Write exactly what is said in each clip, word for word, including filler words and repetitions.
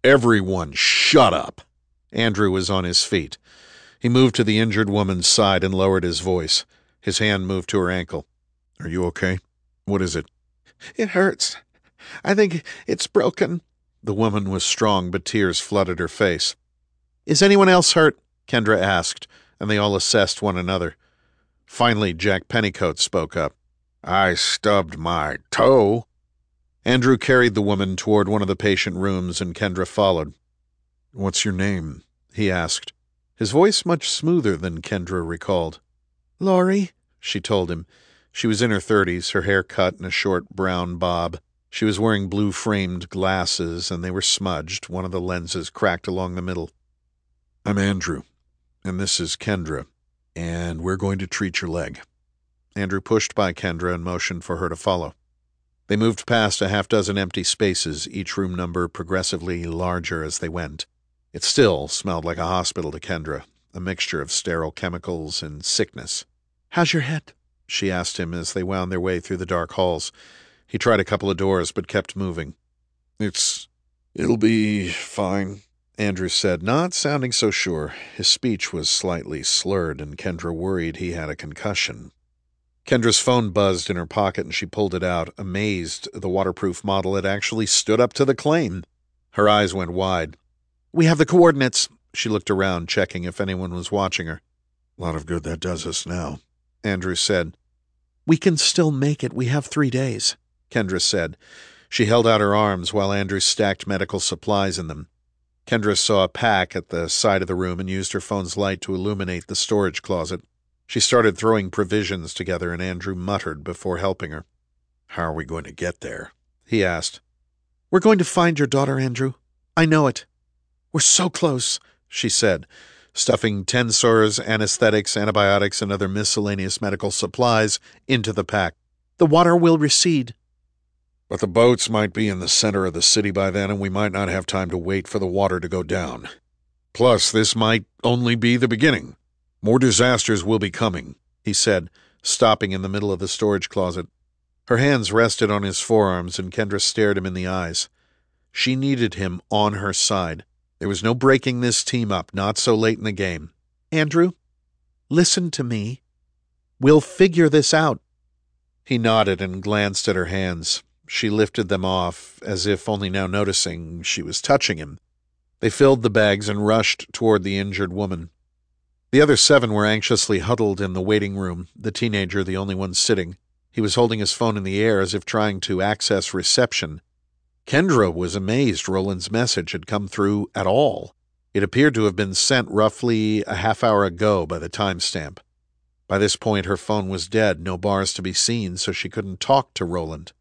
Everyone, shut up. Andrew was on his feet. He moved to the injured woman's side and lowered his voice. His hand moved to her ankle. Are you okay? What is it? It hurts. I think it's broken. The woman was strong, but tears flooded her face. Is anyone else hurt? Kendra asked, and they all assessed one another. Finally, Jack Pennycoat spoke up. I stubbed my toe. Andrew carried the woman toward one of the patient rooms, and Kendra followed. What's your name? He asked, his voice much smoother than Kendra recalled. Laurie, she told him. She was in her thirties, her hair cut in a short brown bob. She was wearing blue-framed glasses, and they were smudged, one of the lenses cracked along the middle. I'm Andrew, and this is Kendra, and we're going to treat your leg. Andrew pushed by Kendra and motioned for her to follow. They moved past a half-dozen empty spaces, each room number progressively larger as they went. It still smelled like a hospital to Kendra, a mixture of sterile chemicals and sickness. How's your head? She asked him as they wound their way through the dark halls. He tried a couple of doors, but kept moving. It's... it'll be fine, Andrew said, not sounding so sure. His speech was slightly slurred, and Kendra worried he had a concussion. Kendra's phone buzzed in her pocket, and she pulled it out, amazed the waterproof model had actually stood up to the claim. Her eyes went wide. We have the coordinates. She looked around, checking if anyone was watching her. A lot of good that does us now, Andrew said. We can still make it. We have three days, Kendra said. She held out her arms while Andrew stacked medical supplies in them. Kendra saw a pack at the side of the room and used her phone's light to illuminate the storage closet. She started throwing provisions together, and Andrew muttered before helping her. How are we going to get there? He asked. We're going to find your daughter, Andrew. I know it. We're so close, she said, stuffing tensors, anesthetics, antibiotics, and other miscellaneous medical supplies into the pack. The water will recede. But the boats might be in the center of the city by then, and we might not have time to wait for the water to go down. Plus, this might only be the beginning. More disasters will be coming, he said, stopping in the middle of the storage closet. Her hands rested on his forearms, and Kendra stared him in the eyes. She needed him on her side. There was no breaking this team up, not so late in the game. Andrew, listen to me. We'll figure this out. He nodded and glanced at her hands. She lifted them off, as if only now noticing she was touching him. They filled the bags and rushed toward the injured woman. The other seven were anxiously huddled in the waiting room, the teenager the only one sitting. He was holding his phone in the air as if trying to access reception. Kendra was amazed Roland's message had come through at all. It appeared to have been sent roughly a half hour ago by the timestamp. By this point, her phone was dead, no bars to be seen, so she couldn't talk to Roland.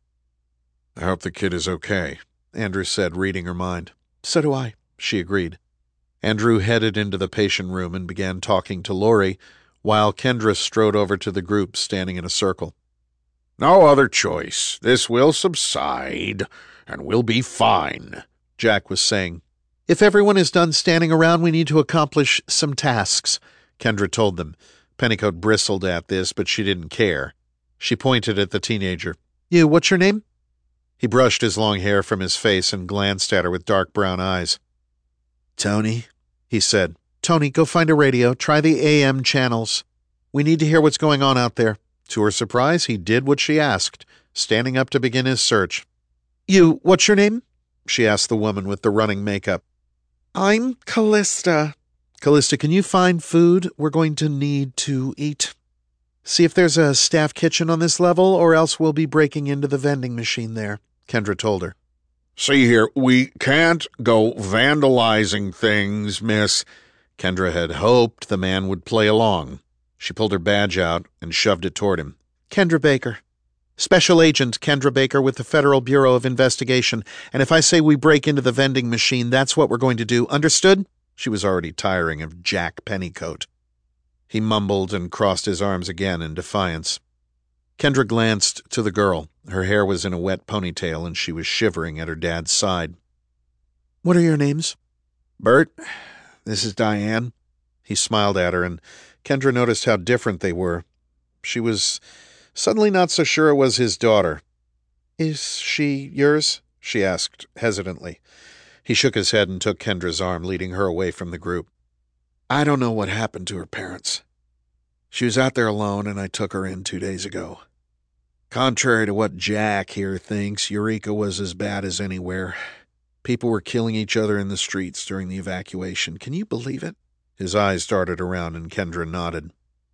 I hope the kid is okay, Andrew said, reading her mind. So do I, she agreed. Andrew headed into the patient room and began talking to Laurie, while Kendra strode over to the group standing in a circle. No other choice. This will subside, and we'll be fine, Jack was saying. If everyone is done standing around, we need to accomplish some tasks, Kendra told them. Pennycoat bristled at this, but she didn't care. She pointed at the teenager. You, what's your name? He brushed his long hair from his face and glanced at her with dark brown eyes. Tony, he said. Tony, go find a radio. Try the A M channels. We need to hear what's going on out there. To her surprise, he did what she asked, standing up to begin his search. You, what's your name? She asked the woman with the running makeup. I'm Callista. Callista, can you find food? We're going to need to eat. See if there's a staff kitchen on this level, or else we'll be breaking into the vending machine there, Kendra told her. See here, we can't go vandalizing things, miss. Kendra had hoped the man would play along. She pulled her badge out and shoved it toward him. Kendra Baker. Special Agent Kendra Baker with the Federal Bureau of Investigation. And if I say we break into the vending machine, that's what we're going to do. Understood? She was already tiring of Jack Pennycoat. He mumbled and crossed his arms again in defiance. Kendra glanced to the girl. Her hair was in a wet ponytail, and she was shivering at her dad's side. What are your names? Bert. This is Diane. He smiled at her, and Kendra noticed how different they were. She was suddenly not so sure it was his daughter. Is she yours? She asked hesitantly. He shook his head and took Kendra's arm, leading her away from the group. I don't know what happened to her parents. She was out there alone, and I took her in two days ago. Contrary to what Jack here thinks, Eureka was as bad as anywhere. People were killing each other in the streets during the evacuation. Can you believe it? His eyes darted around, and Kendra nodded.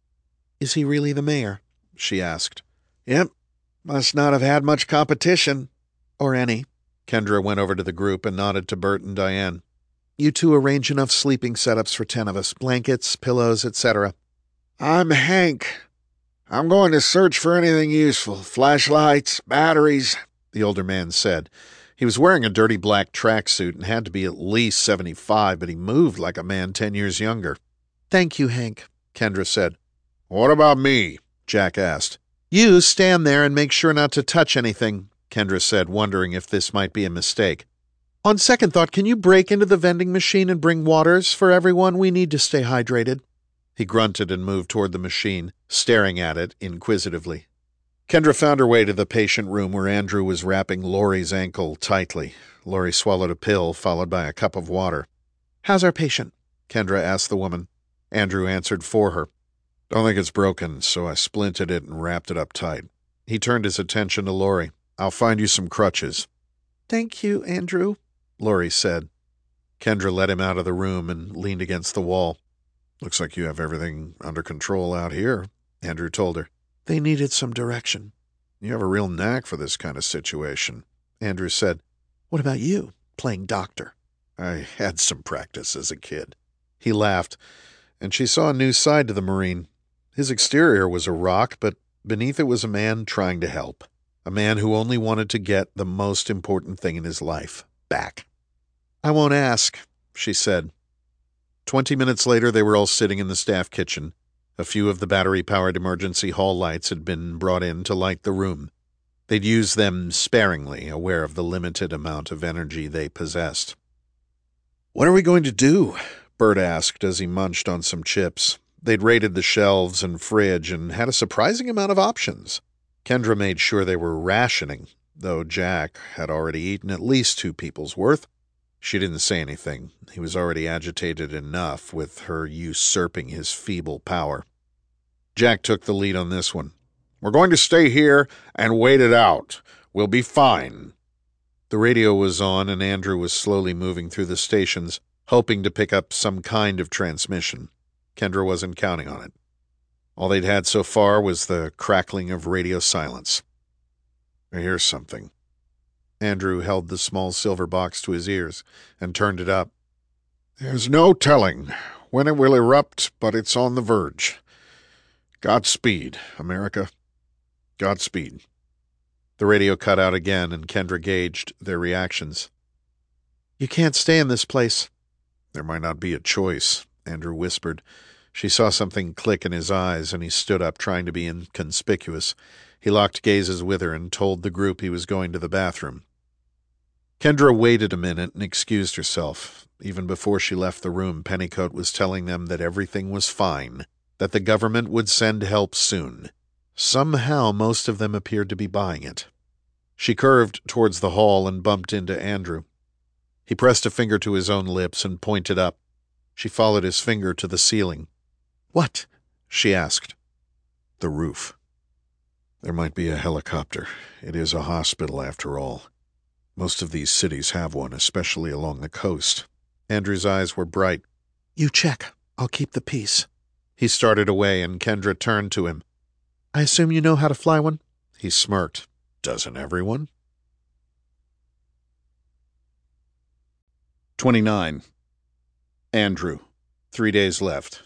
Is he really the mayor? She asked. Yep. Must not have had much competition. Or any. Kendra went over to the group and nodded to Bert and Diane. You two arrange enough sleeping setups for ten of us. Blankets, pillows, et cetera. I'm Hank. I'm going to search for anything useful. Flashlights, batteries, the older man said. He was wearing a dirty black tracksuit and had to be at least seventy-five, but he moved like a man ten years younger. Thank you, Hank, Kendra said. What about me? Jack asked. You stand there and make sure not to touch anything, Kendra said, wondering if this might be a mistake. On second thought, can you break into the vending machine and bring waters for everyone? We need to stay hydrated. He grunted and moved toward the machine, staring at it inquisitively. Kendra found her way to the patient room where Andrew was wrapping Laurie's ankle tightly. Laurie swallowed a pill, followed by a cup of water. How's our patient? Kendra asked the woman. Andrew answered for her. Don't think it's broken, so I splinted it and wrapped it up tight. He turned his attention to Laurie. I'll find you some crutches. Thank you, Andrew, Laurie said. Kendra led him out of the room and leaned against the wall. Looks like you have everything under control out here, Andrew told her. They needed some direction. You have a real knack for this kind of situation, Andrew said. What about you, playing doctor? I had some practice as a kid. He laughed, and she saw a new side to the Marine. His exterior was a rock, but beneath it was a man trying to help. A man who only wanted to get the most important thing in his life back. I won't ask, she said. Twenty minutes later, they were all sitting in the staff kitchen. A few of the battery-powered emergency hall lights had been brought in to light the room. They'd used them sparingly, aware of the limited amount of energy they possessed. What are we going to do? Bert asked as he munched on some chips. They'd raided the shelves and fridge and had a surprising amount of options. Kendra made sure they were rationing, though Jack had already eaten at least two people's worth. She didn't say anything. He was already agitated enough with her usurping his feeble power. Jack took the lead on this one. We're going to stay here and wait it out. We'll be fine. The radio was on, and Andrew was slowly moving through the stations, hoping to pick up some kind of transmission. Kendra wasn't counting on it. All they'd had so far was the crackling of radio silence. I hear something. Andrew held the small silver box to his ears and turned it up. There's no telling when it will erupt, but it's on the verge. Godspeed, America. Godspeed. The radio cut out again, and Kendra gauged their reactions. You can't stay in this place. There might not be a choice, Andrew whispered. She saw something click in his eyes, and he stood up, trying to be inconspicuous. He locked gazes with her and told the group he was going to the bathroom. Kendra waited a minute and excused herself. Even before she left the room, Pennycoat was telling them that everything was fine, that the government would send help soon. Somehow most of them appeared to be buying it. She curved towards the hall and bumped into Andrew. He pressed a finger to his own lips and pointed up. She followed his finger to the ceiling. What? She asked. The roof. There might be a helicopter. It is a hospital, after all. Most of these cities have one, especially along the coast. Andrew's eyes were bright. You check. I'll keep the peace. He started away, and Kendra turned to him. I assume you know how to fly one? He smirked. Doesn't everyone? twenty-nine. Andrew. Three days left.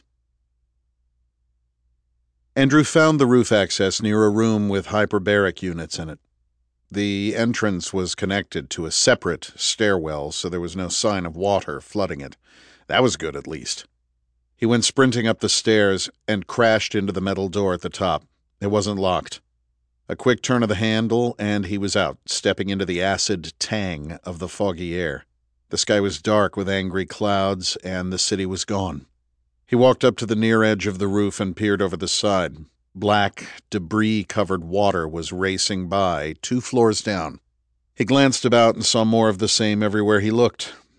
Andrew found the roof access near a room with hyperbaric units in it. The entrance was connected to a separate stairwell, so there was no sign of water flooding it. That was good, at least. He went sprinting up the stairs and crashed into the metal door at the top. It wasn't locked. A quick turn of the handle, and he was out, stepping into the acid tang of the foggy air. The sky was dark with angry clouds, and the city was gone. He walked up to the near edge of the roof and peered over the side. Black, debris-covered water was racing by, two floors down. He glanced about and saw more of the same everywhere he looked.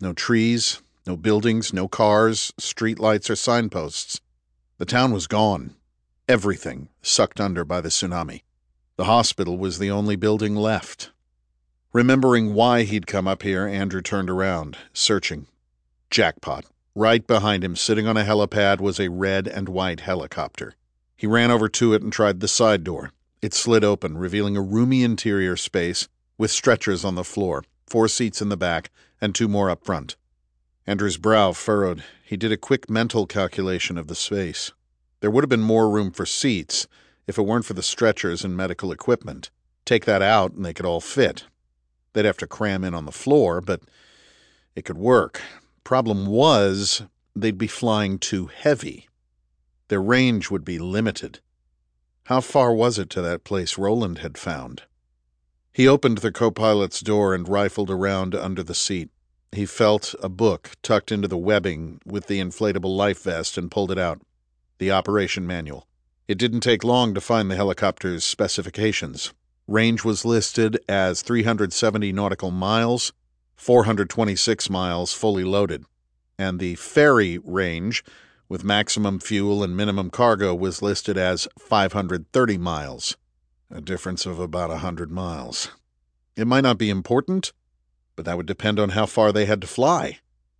No trees, no buildings, no cars, streetlights, or signposts. The town was gone. Everything sucked under by the tsunami. The hospital was the only building left. Remembering why he'd come up here, Andrew turned around, searching. Jackpot. Right behind him, sitting on a helipad, was a red and white helicopter. He ran over to it and tried the side door. It slid open, revealing a roomy interior space with stretchers on the floor, four seats in the back, and two more up front. Andrew's brow furrowed. He did a quick mental calculation of the space. There would have been more room for seats if it weren't for the stretchers and medical equipment. Take that out and they could all fit. They'd have to cram in on the floor, but it could work. Problem was, they'd be flying too heavy. Their range would be limited. How far was it to that place Roland had found? He opened the co-pilot's door and rifled around under the seat. He felt a book tucked into the webbing with the inflatable life vest and pulled it out. The operation manual. It didn't take long to find the helicopter's specifications. Range was listed as three hundred seventy nautical miles, four hundred twenty-six miles fully loaded, and the ferry range, with maximum fuel and minimum cargo, was listed as five hundred thirty miles, a difference of about one hundred miles. It might not be important, but that would depend on how far they had to fly.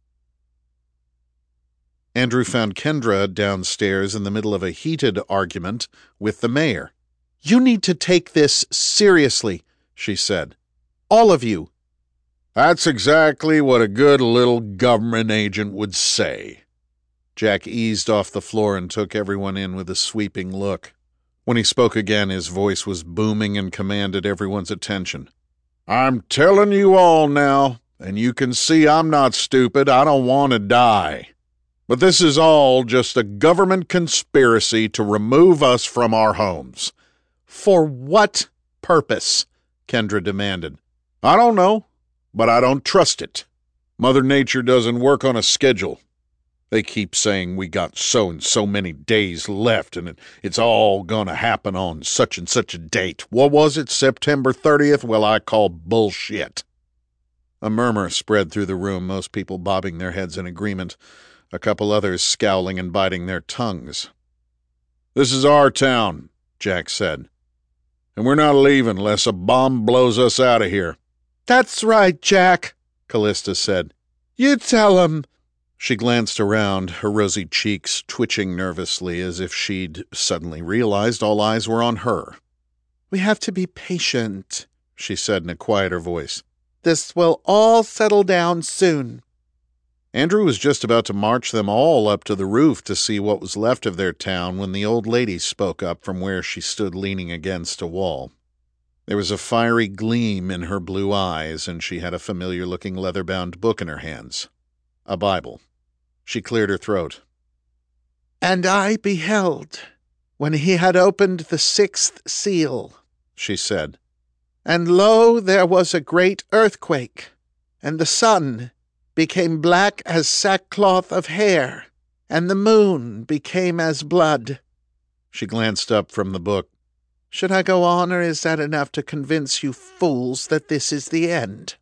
Andrew found Kendra downstairs in the middle of a heated argument with the mayor. "You need to take this seriously," she said. "All of you." "That's exactly what a good little government agent would say." Jack eased off the floor and took everyone in with a sweeping look. When he spoke again, his voice was booming and commanded everyone's attention. "I'm telling you all now, and you can see I'm not stupid. I don't want to die. But this is all just a government conspiracy to remove us from our homes." "For what purpose?" Kendra demanded. "I don't know, but I don't trust it. Mother Nature doesn't work on a schedule. They keep saying we got so and so many days left, and it, it's all gonna happen on such and such a date. What was it, September thirtieth? Well, I call bullshit." A murmur spread through the room, most people bobbing their heads in agreement, a couple others scowling and biting their tongues. "This is our town," Jack said, "and we're not leaving unless a bomb blows us out of here." "That's right, Jack," Callista said. "You tell him." She glanced around, her rosy cheeks twitching nervously as if she'd suddenly realized all eyes were on her. "We have to be patient," she said in a quieter voice. "This will all settle down soon." Andrew was just about to march them all up to the roof to see what was left of their town when the old lady spoke up from where she stood leaning against a wall. There was a fiery gleam in her blue eyes, and she had a familiar-looking leather-bound book in her hands. A Bible. She cleared her throat. "And I beheld, when he had opened the sixth seal," she said, "and lo, there was a great earthquake, and the sun became black as sackcloth of hair, and the moon became as blood." She glanced up from the book. "Should I go on, or is that enough to convince you fools that this is the end?"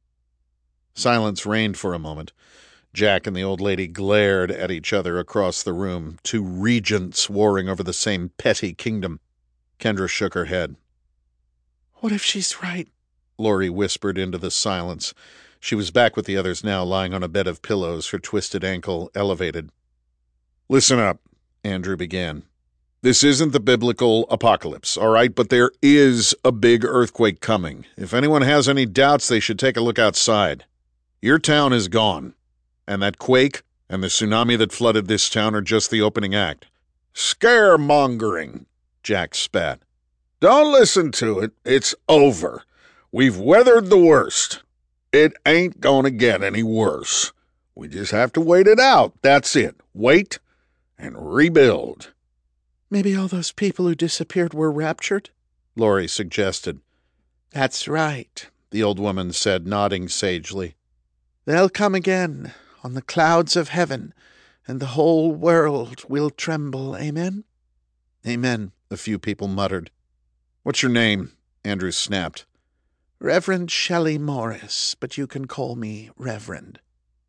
Silence reigned for a moment. Jack and the old lady glared at each other across the room, two regents warring over the same petty kingdom. Kendra shook her head. "What if she's right?" Laurie whispered into the silence. She was back with the others now, lying on a bed of pillows, her twisted ankle elevated. "Listen up," Andrew began. "This isn't the biblical apocalypse, all right? But there is a big earthquake coming. If anyone has any doubts, they should take a look outside. Your town is gone, and that quake and the tsunami that flooded this town are just the opening act." "Scaremongering," Jack spat. "Don't listen to it. It's over. We've weathered the worst. It ain't gonna get any worse. We just have to wait it out. That's it. Wait and rebuild." "Maybe all those people who disappeared were raptured?" Laurie suggested. "That's right," the old woman said, nodding sagely. "They'll come again on the clouds of heaven, and the whole world will tremble. Amen?" "Amen," a few people muttered. "What's your name?" Andrew snapped. "Reverend Shelley Morris, but you can call me Reverend."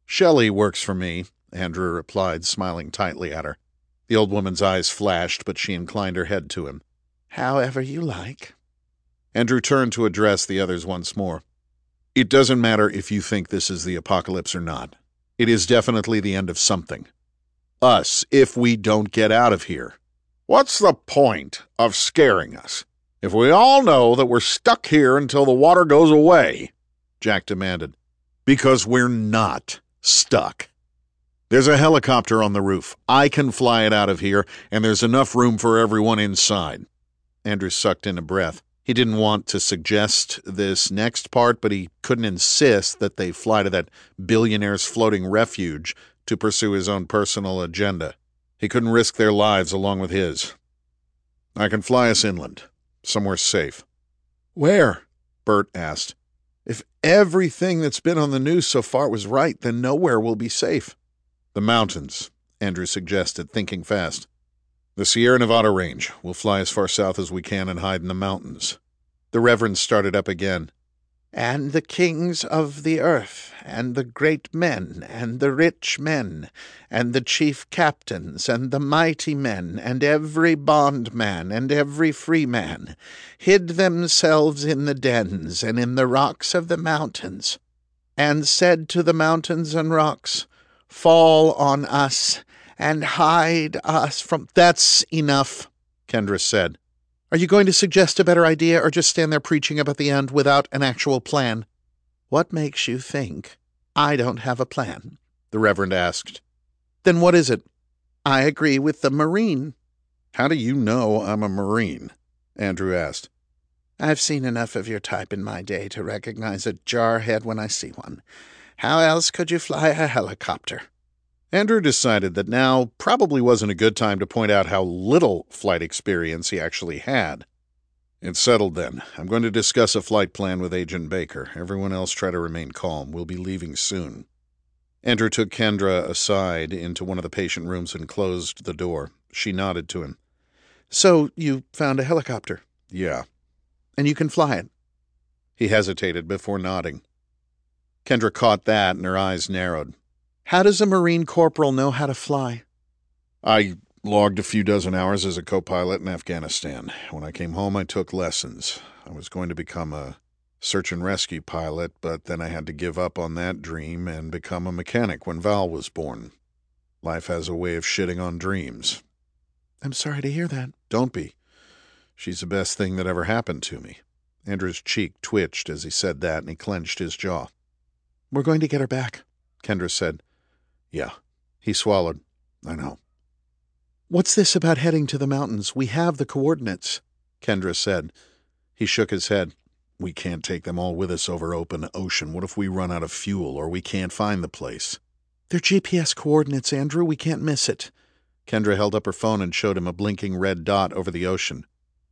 Shelley works for me, Andrew replied, smiling tightly at her. The old woman's eyes flashed, but she inclined her head to him. However you like. Andrew turned to address the others once more. It doesn't matter if you think this is the apocalypse or not. It is definitely the end of something. Us, if we don't get out of here. What's the point of scaring us if we all know that we're stuck here until the water goes away? Jack demanded. Because we're not stuck. There's a helicopter on the roof. I can fly it out of here, and there's enough room for everyone inside. Andrew sucked in a breath. He didn't want to suggest this next part, but he couldn't insist that they fly to that billionaire's floating refuge to pursue his own personal agenda. He couldn't risk their lives along with his. I can fly us inland, somewhere safe. Where? Bert asked. If everything that's been on the news so far was right, then nowhere will be safe. The mountains, Andrew suggested, thinking fast. The Sierra Nevada range. We'll fly as far south as we can and hide in the mountains. The Reverend started up again. And the kings of the earth, and the great men, and the rich men, and the chief captains, and the mighty men, and every bondman, and every free man, hid themselves in the dens and in the rocks of the mountains, and said to the mountains and rocks, Fall on us, and hide us from— That's enough, Kendra said. Are you going to suggest a better idea, or just stand there preaching about the end without an actual plan? What makes you think I don't have a plan? The Reverend asked. Then what is it? I agree with the Marine. How do you know I'm a Marine? Andrew asked. I've seen enough of your type in my day to recognize a jarhead when I see one. How else could you fly a helicopter? Andrew decided that now probably wasn't a good time to point out how little flight experience he actually had. It's settled then. I'm going to discuss a flight plan with Agent Baker. Everyone else try to remain calm. We'll be leaving soon. Andrew took Kendra aside into one of the patient rooms and closed the door. She nodded to him. So you found a helicopter? Yeah. And you can fly it? He hesitated before nodding. Kendra caught that and her eyes narrowed. How does a Marine corporal know how to fly? I logged a few dozen hours as a co-pilot in Afghanistan. When I came home, I took lessons. I was going to become a search and rescue pilot, but then I had to give up on that dream and become a mechanic when Val was born. Life has a way of shitting on dreams. I'm sorry to hear that. Don't be. She's the best thing that ever happened to me. Andrew's cheek twitched as he said that, and he clenched his jaw. We're going to get her back, Kendra said. Yeah. He swallowed. I know. What's this about heading to the mountains? We have the coordinates, Kendra said. He shook his head. We can't take them all with us over open ocean. What if we run out of fuel or we can't find the place? They're G P S coordinates, Andrew. We can't miss it. Kendra held up her phone and showed him a blinking red dot over the ocean.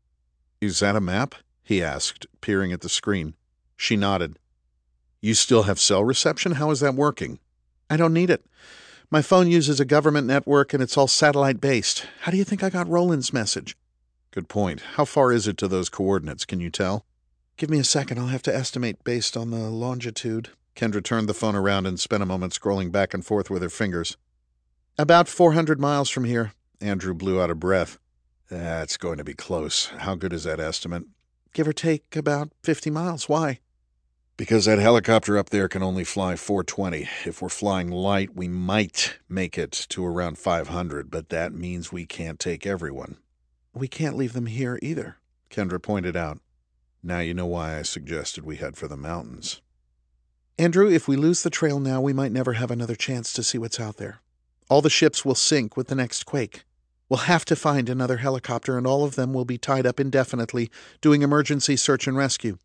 Is that a map? He asked, peering at the screen. She nodded. You still have cell reception? How is that working? I don't need it. My phone uses a government network and it's all satellite-based. How do you think I got Roland's message? Good point. How far is it to those coordinates? Can you tell? Give me a second. I'll have to estimate based on the longitude. Kendra turned the phone around and spent a moment scrolling back and forth with her fingers. About four hundred miles from here. Andrew blew out a breath. That's going to be close. How good is that estimate? Give or take about fifty miles. Why? Because that helicopter up there can only fly four twenty. If we're flying light, we might make it to around five hundred, but that means we can't take everyone. We can't leave them here either, Kendra pointed out. Now you know why I suggested we head for the mountains. Andrew, if we lose the trail now, we might never have another chance to see what's out there. All the ships will sink with the next quake. We'll have to find another helicopter, and all of them will be tied up indefinitely, doing emergency search and rescue.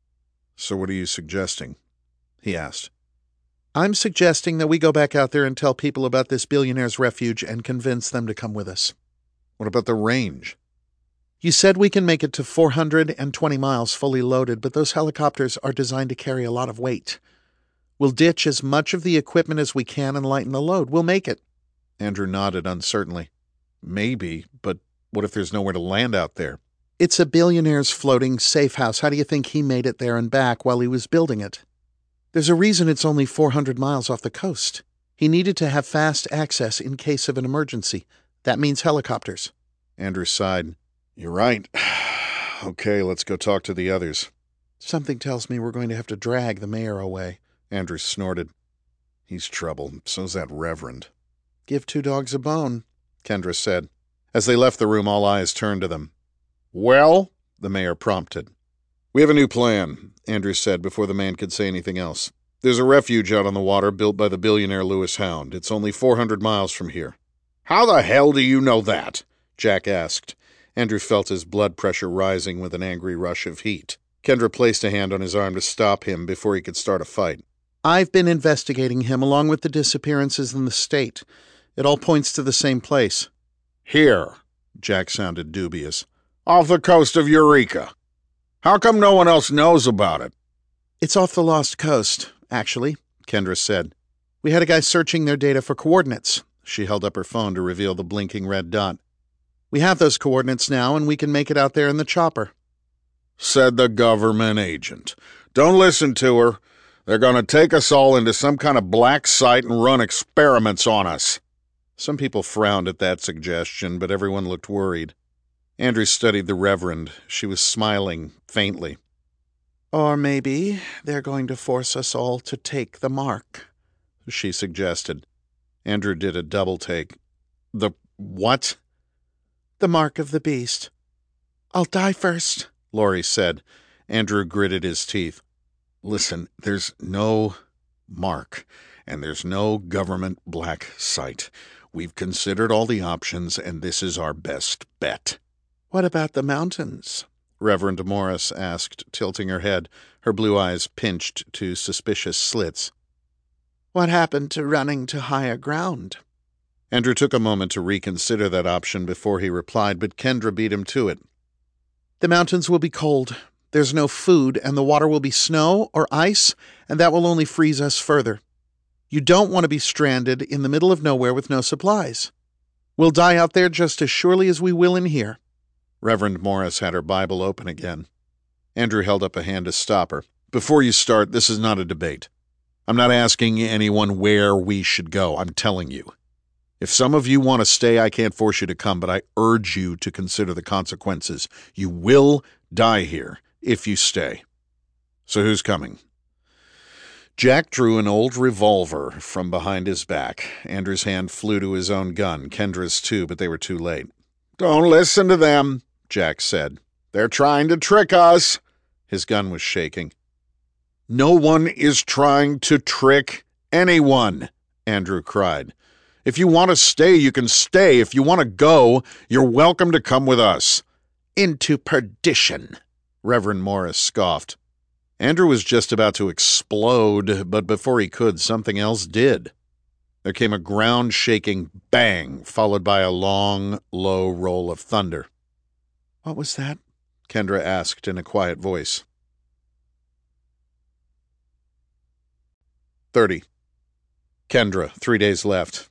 So what are you suggesting? He asked. I'm suggesting that we go back out there and tell people about this billionaire's refuge and convince them to come with us. What about the range? You said we can make it to four hundred twenty miles fully loaded, but those helicopters are designed to carry a lot of weight. We'll ditch as much of the equipment as we can and lighten the load. We'll make it. Andrew nodded uncertainly. Maybe, but what if there's nowhere to land out there? It's a billionaire's floating safe house. How do you think he made it there and back while he was building it? There's a reason it's only four hundred miles off the coast. He needed to have fast access in case of an emergency. That means helicopters. Andrew sighed. You're right. Okay, let's go talk to the others. Something tells me we're going to have to drag the mayor away. Andrew snorted. He's trouble. So's that reverend. Give two dogs a bone, Kendra said. As they left the room, all eyes turned to them. Well? The mayor prompted. We have a new plan, Andrew said before the man could say anything else. There's a refuge out on the water built by the billionaire Lewis Hound. It's only four hundred miles from here. How the hell do you know that? Jack asked. Andrew felt his blood pressure rising with an angry rush of heat. Kendra placed a hand on his arm to stop him before he could start a fight. I've been investigating him along with the disappearances in the state. It all points to the same place. Here, Jack sounded dubious. Off the coast of Eureka. How come no one else knows about it? It's off the Lost Coast, actually, Kendra said. We had a guy searching their data for coordinates. She held up her phone to reveal the blinking red dot. We have those coordinates now, and we can make it out there in the chopper. Said the government agent. Don't listen to her. They're going to take us all into some kind of black site and run experiments on us. Some people frowned at that suggestion, but everyone looked worried. Andrew studied the Reverend. She was smiling faintly. Or maybe they're going to force us all to take the mark, she suggested. Andrew did a double take. The what? The mark of the beast. I'll die first, Laurie said. Andrew gritted his teeth. Listen, there's no mark, and there's no government black site. We've considered all the options, and this is our best bet. What about the mountains? Reverend Morris asked, tilting her head, her blue eyes pinched to suspicious slits. What happened to running to higher ground? Andrew took a moment to reconsider that option before he replied, but Kendra beat him to it. The mountains will be cold. There's no food, and the water will be snow or ice, and that will only freeze us further. You don't want to be stranded in the middle of nowhere with no supplies. We'll die out there just as surely as we will in here. Reverend Morris had her Bible open again. Andrew held up a hand to stop her. Before you start, this is not a debate. I'm not asking anyone where we should go. I'm telling you. If some of you want to stay, I can't force you to come, but I urge you to consider the consequences. You will die here if you stay. So who's coming? Jack drew an old revolver from behind his back. Andrew's hand flew to his own gun, Kendra's too, but they were too late. Don't listen to them, Jack said. They're trying to trick us. His gun was shaking. No one is trying to trick anyone, Andrew cried. If you want to stay, you can stay. If you want to go, you're welcome to come with us. Into perdition, Reverend Morris scoffed. Andrew was just about to explode, but before he could, something else did. There came a ground-shaking bang, followed by a long, low roll of thunder. What was that? Kendra asked in a quiet voice. Thirty. Kendra, three days left.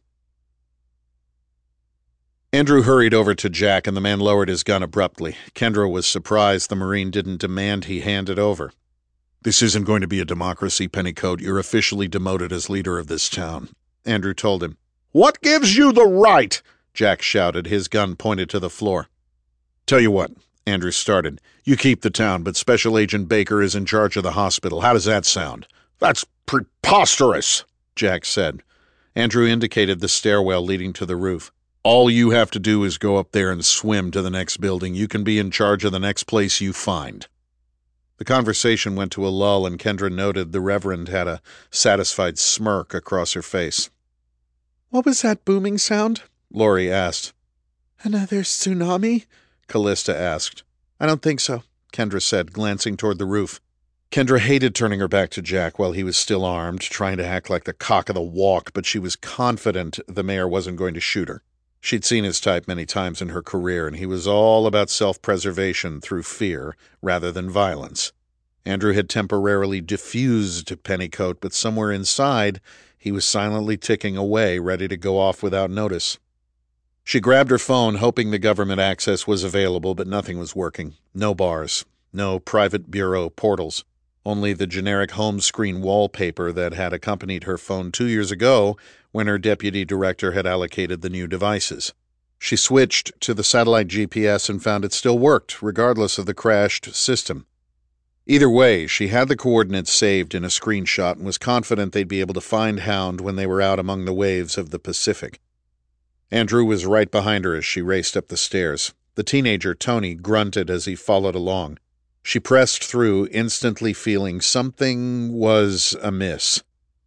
Andrew hurried over to Jack, and the man lowered his gun abruptly. Kendra was surprised the Marine didn't demand he hand it over. This isn't going to be a democracy, Pennycoat. You're officially demoted as leader of this town, Andrew told him. What gives you the right? Jack shouted, his gun pointed to the floor. Tell you what, Andrew started. You keep the town, but Special Agent Baker is in charge of the hospital. How does that sound? That's preposterous, Jack said. Andrew indicated the stairwell leading to the roof. All you have to do is go up there and swim to the next building. You can be in charge of the next place you find. The conversation went to a lull, and Kendra noted the Reverend had a satisfied smirk across her face. What was that booming sound? Laurie asked. Another tsunami? Callista asked. I don't think so, Kendra said, glancing toward the roof. Kendra hated turning her back to Jack while he was still armed, trying to act like the cock of the walk, but she was confident the mayor wasn't going to shoot her. She'd seen his type many times in her career, and he was all about self-preservation through fear rather than violence. Andrew had temporarily diffused Pennycoat, but somewhere inside, he was silently ticking away, ready to go off without notice. She grabbed her phone, hoping the government access was available, but nothing was working. No bars. No private bureau portals. only the generic home screen wallpaper that had accompanied her phone two years ago when her deputy director had allocated the new devices. She switched to the satellite G P S and found it still worked, regardless of the crashed system. Either way, she had the coordinates saved in a screenshot and was confident they'd be able to find Hound when they were out among the waves of the Pacific. Andrew was right behind her as she raced up the stairs. The teenager, Tony, grunted as he followed along. She pressed through, instantly feeling something was amiss.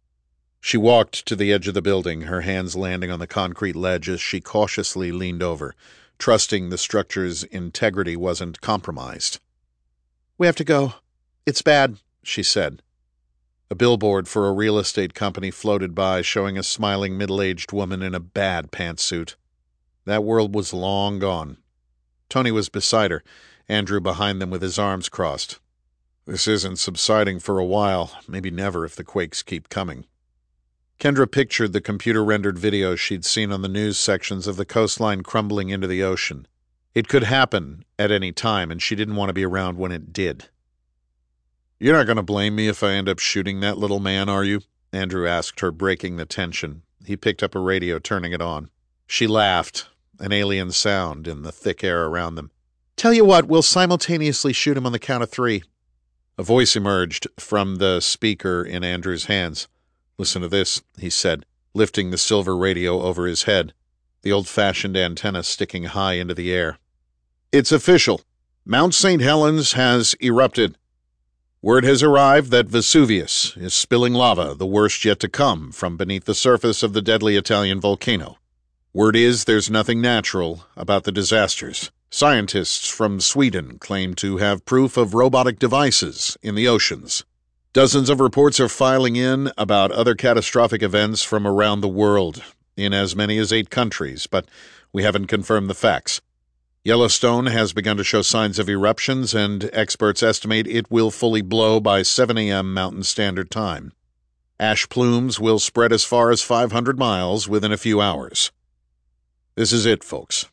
She walked to the edge of the building, her hands landing on the concrete ledge as she cautiously leaned over, trusting the structure's integrity wasn't compromised. "We have to go. It's bad," she said. A billboard for a real estate company floated by, showing a smiling middle-aged woman in a bad pantsuit. That world was long gone. Tony was beside her, Andrew behind them with his arms crossed. "This isn't subsiding for a while, maybe never if the quakes keep coming." Kendra pictured the computer-rendered videos she'd seen on the news sections of the coastline crumbling into the ocean. It could happen at any time, and she didn't want to be around when it did. "You're not going to blame me if I end up shooting that little man, are you?" Andrew asked her, breaking the tension. He picked up a radio, turning it on. She laughed, an alien sound in the thick air around them. "Tell you what, we'll simultaneously shoot him on the count of three." A voice emerged from the speaker in Andrew's hands. "Listen to this," he said, lifting the silver radio over his head, the old-fashioned antenna sticking high into the air. "It's official. Mount Saint Helens has erupted. Word has arrived that Vesuvius is spilling lava, the worst yet to come, from beneath the surface of the deadly Italian volcano. Word is there's nothing natural about the disasters. Scientists from Sweden claim to have proof of robotic devices in the oceans. Dozens of reports are filing in about other catastrophic events from around the world, in as many as eight countries, but we haven't confirmed the facts. Yellowstone has begun to show signs of eruptions, and experts estimate it will fully blow by seven a.m. Mountain Standard Time. Ash plumes will spread as far as five hundred miles within a few hours. This is it, folks.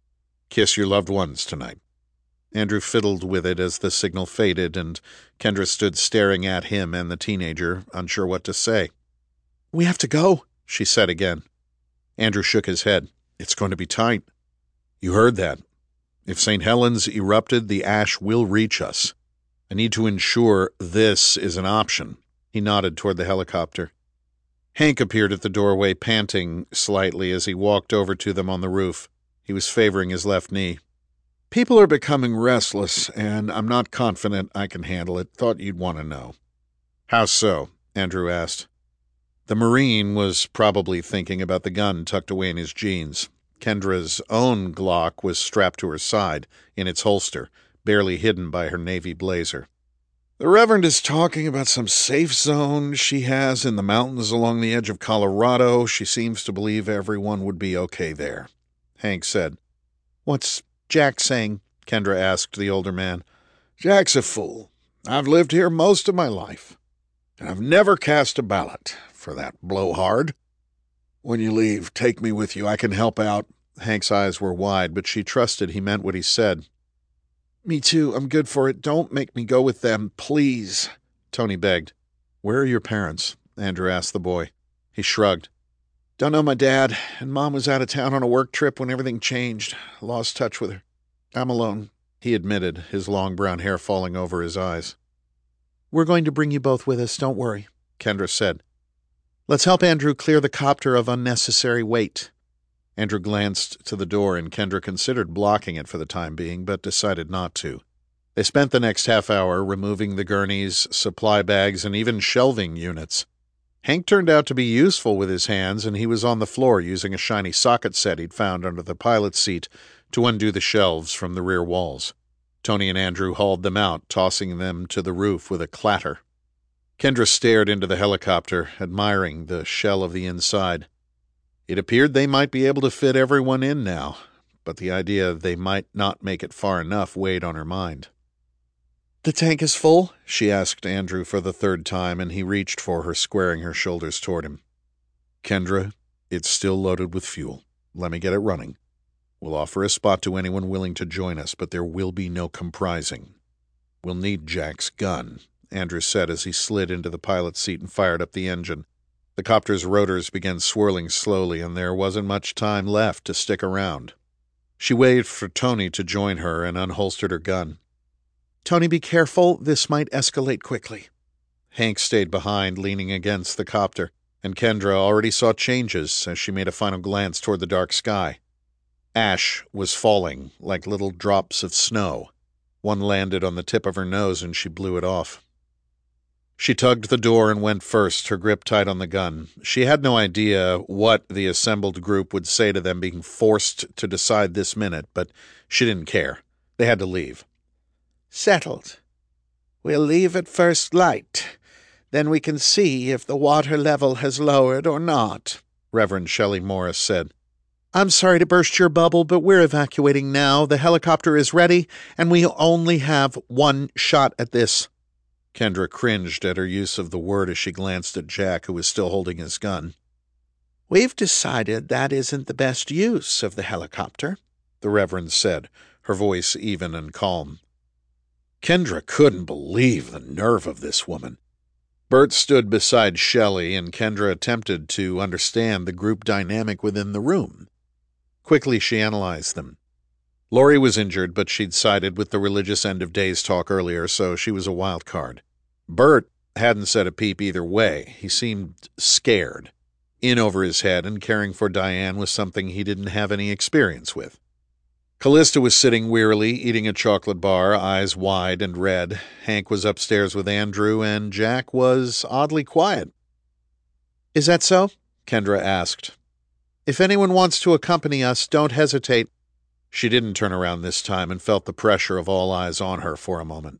Kiss your loved ones tonight." Andrew fiddled with it as the signal faded, and Kendra stood staring at him and the teenager, unsure what to say. "We have to go," she said again. Andrew shook his head. "It's going to be tight." "You heard that. If Saint Helens erupted, the ash will reach us. I need to ensure this is an option." He nodded toward the helicopter. Hank appeared at the doorway, panting slightly as he walked over to them on the roof. He was favoring his left knee. "People are becoming restless, and I'm not confident I can handle it. Thought you'd want to know." "How so?" Andrew asked. The Marine was probably thinking about the gun tucked away in his jeans. Kendra's own Glock was strapped to her side, in its holster, barely hidden by her navy blazer. "The Reverend is talking about some safe zone she has in the mountains along the edge of Colorado. She seems to believe everyone would be okay there," Hank said. "What's Jack saying?" Kendra asked the older man. "Jack's a fool. I've lived here most of my life, and I've never cast a ballot for that blowhard. When you leave, take me with you. I can help out." Hank's eyes were wide, but she trusted he meant what he said. "Me too. I'm good for it. Don't make me go with them, please," Tony begged. "Where are your parents?" Andrew asked the boy. He shrugged. "Don't know my dad, and Mom was out of town on a work trip when everything changed. Lost touch with her. I'm alone," he admitted, his long brown hair falling over his eyes. "We're going to bring you both with us, don't worry," Kendra said. "Let's help Andrew clear the copter of unnecessary weight." Andrew glanced to the door, and Kendra considered blocking it for the time being, but decided not to. They spent the next half hour removing the gurneys, supply bags, and even shelving units. Hank turned out to be useful with his hands, and he was on the floor using a shiny socket set he'd found under the pilot's seat to undo the shelves from the rear walls. Tony and Andrew hauled them out, tossing them to the roof with a clatter. Kendra stared into the helicopter, admiring the shell of the inside. It appeared they might be able to fit everyone in now, but the idea they might not make it far enough weighed on her mind. "The tank is full?" she asked Andrew for the third time, and he reached for her, squaring her shoulders toward him. "Kendra, it's still loaded with fuel. Let me get it running. We'll offer a spot to anyone willing to join us, but there will be no comprising. We'll need Jack's gun, Andrew said as he slid into the pilot's seat and fired up the engine. The copter's rotors began swirling slowly, and there wasn't much time left to stick around. She waited for Tony to join her and unholstered her gun. "Tony, be careful. This might escalate quickly." Hank stayed behind, leaning against the copter, and Kendra already saw changes as she made a final glance toward the dark sky. Ash was falling like little drops of snow. One landed on the tip of her nose, and she blew it off. She tugged the door and went first, her grip tight on the gun. She had no idea what the assembled group would say to them being forced to decide this minute, but she didn't care. They had to leave. "Settled. We'll leave at first light. Then we can see if the water level has lowered or not," Reverend Shelley Morris said. "I'm sorry to burst your bubble, but we're evacuating now. The helicopter is ready, and we only have one shot at this." Kendra cringed at her use of the word as she glanced at Jack, who was still holding his gun. "We've decided that isn't the best use of the helicopter," the Reverend said, her voice even and calm. Kendra couldn't believe the nerve of this woman. Bert stood beside Shelley, and Kendra attempted to understand the group dynamic within the room. Quickly she analyzed them. Lori was injured, but she'd sided with the religious end-of-days talk earlier, so she was a wild card. Bert hadn't said a peep either way. He seemed scared, in over his head, and caring for Diane was something he didn't have any experience with. Callista was sitting wearily, eating a chocolate bar, eyes wide and red. Hank was upstairs with Andrew, and Jack was oddly quiet. "Is that so?" Kendra asked. "If anyone wants to accompany us, don't hesitate." She didn't turn around this time and felt the pressure of all eyes on her for a moment.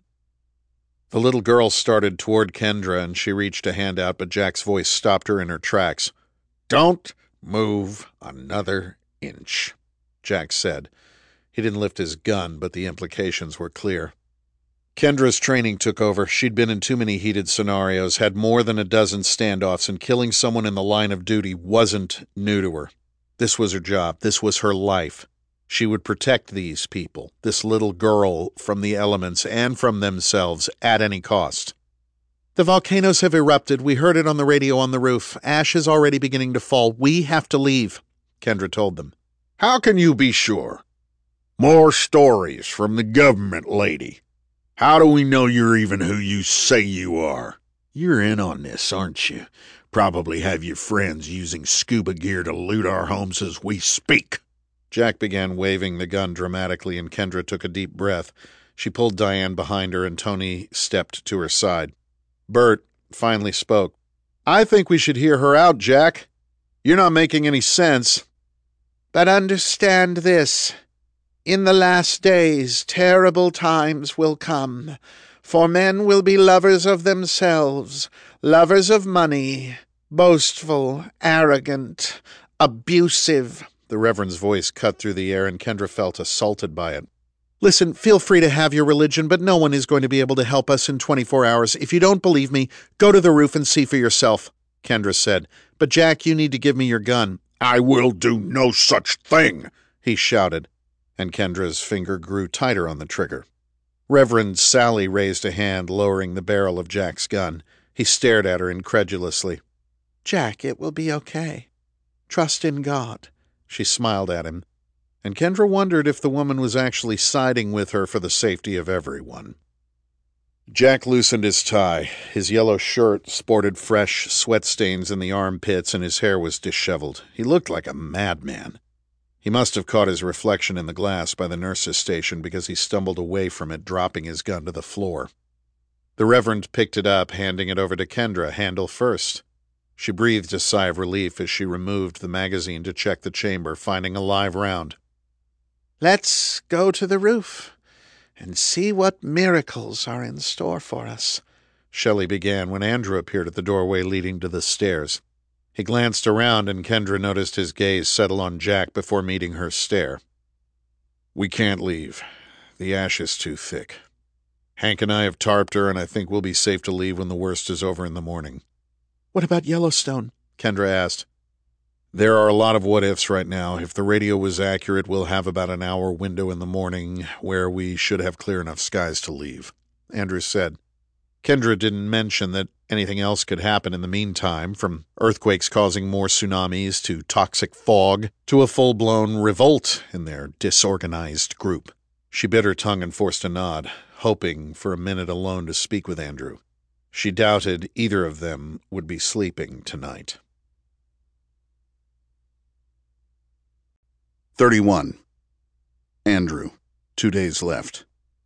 The little girl started toward Kendra, and she reached a hand out, but Jack's voice stopped her in her tracks. "Don't move another inch," Jack said. He didn't lift his gun, but the implications were clear. Kendra's training took over. She'd been in too many heated scenarios, had more than a dozen standoffs, and killing someone in the line of duty wasn't new to her. This was her job. This was her life. She would protect these people, this little girl, from the elements and from themselves at any cost. "The volcanoes have erupted. We heard it on the radio on the roof. Ash is already beginning to fall. We have to leave," Kendra told them. "How can you be sure?" "More stories from the government, lady. How do we know you're even who you say you are? You're in on this, aren't you? Probably have your friends using scuba gear to loot our homes as we speak." Jack began waving the gun dramatically, and Kendra took a deep breath. She pulled Diane behind her, and Tony stepped to her side. Bert finally spoke. "I think we should hear her out, Jack. You're not making any sense." "But understand this. In the last days, terrible times will come, for men will be lovers of themselves, lovers of money, boastful, arrogant, abusive." The Reverend's voice cut through the air, and Kendra felt assaulted by it. "Listen, feel free to have your religion, but no one is going to be able to help us in twenty-four hours. If you don't believe me, go to the roof and see for yourself," Kendra said. "But Jack, you need to give me your gun." "I will do no such thing," he shouted, and Kendra's finger grew tighter on the trigger. Reverend Sally raised a hand, lowering the barrel of Jack's gun. He stared at her incredulously. "Jack, it will be okay. Trust in God." She smiled at him, and Kendra wondered if the woman was actually siding with her for the safety of everyone. Jack loosened his tie. His yellow shirt sported fresh sweat stains in the armpits, and his hair was disheveled. He looked like a madman. He must have caught his reflection in the glass by the nurse's station because he stumbled away from it, dropping his gun to the floor. The Reverend picked it up, handing it over to Kendra, handle first. She breathed a sigh of relief as she removed the magazine to check the chamber, finding a live round. "Let's go to the roof and see what miracles are in store for us," Shelley began when Andrew appeared at the doorway leading to the stairs. He glanced around, and Kendra noticed his gaze settle on Jack before meeting her stare. "We can't leave. The ash is too thick. Hank and I have tarped her, and I think we'll be safe to leave when the worst is over in the morning." "What about Yellowstone?" Kendra asked. "There are a lot of what-ifs right now. If the radio was accurate, we'll have about an hour window in the morning where we should have clear enough skies to leave," Andrew said. Kendra didn't mention that anything else could happen in the meantime, from earthquakes causing more tsunamis to toxic fog to a full-blown revolt in their disorganized group. She bit her tongue and forced a nod, hoping for a minute alone to speak with Andrew. She doubted either of them would be sleeping tonight. thirty-one. Andrew. Two days left.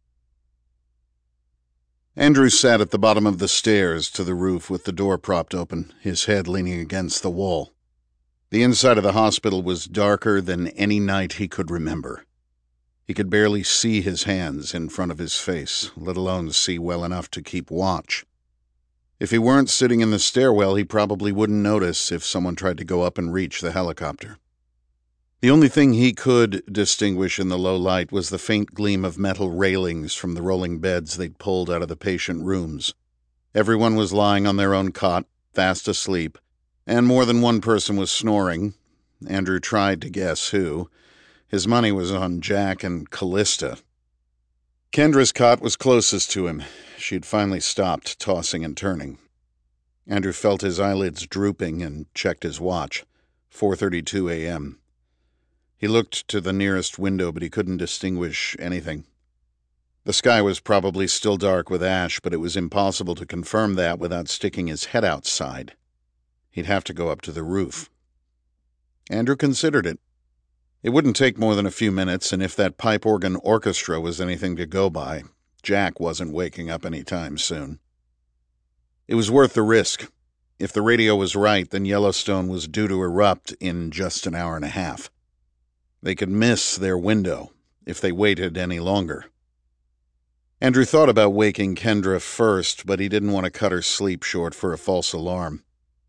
Andrew sat at the bottom of the stairs to the roof with the door propped open, his head leaning against the wall. The inside of the hospital was darker than any night he could remember. He could barely see his hands in front of his face, let alone see well enough to keep watch. If he weren't sitting in the stairwell, he probably wouldn't notice if someone tried to go up and reach the helicopter. The only thing he could distinguish in the low light was the faint gleam of metal railings from the rolling beds they'd pulled out of the patient rooms. Everyone was lying on their own cot, fast asleep, and more than one person was snoring. Andrew tried to guess who. His money was on Jack and Callista. Kendra's cot was closest to him. She'd finally stopped tossing and turning. Andrew felt his eyelids drooping and checked his watch. four thirty-two a.m. He looked to the nearest window, but he couldn't distinguish anything. The sky was probably still dark with ash, but it was impossible to confirm that without sticking his head outside. He'd have to go up to the roof. Andrew considered it. It wouldn't take more than a few minutes, and if that pipe organ orchestra was anything to go by, Jack wasn't waking up any time soon. It was worth the risk. If the radio was right, then Yellowstone was due to erupt in just an hour and a half. They could miss their window if they waited any longer. Andrew thought about waking Kendra first, but he didn't want to cut her sleep short for a false alarm.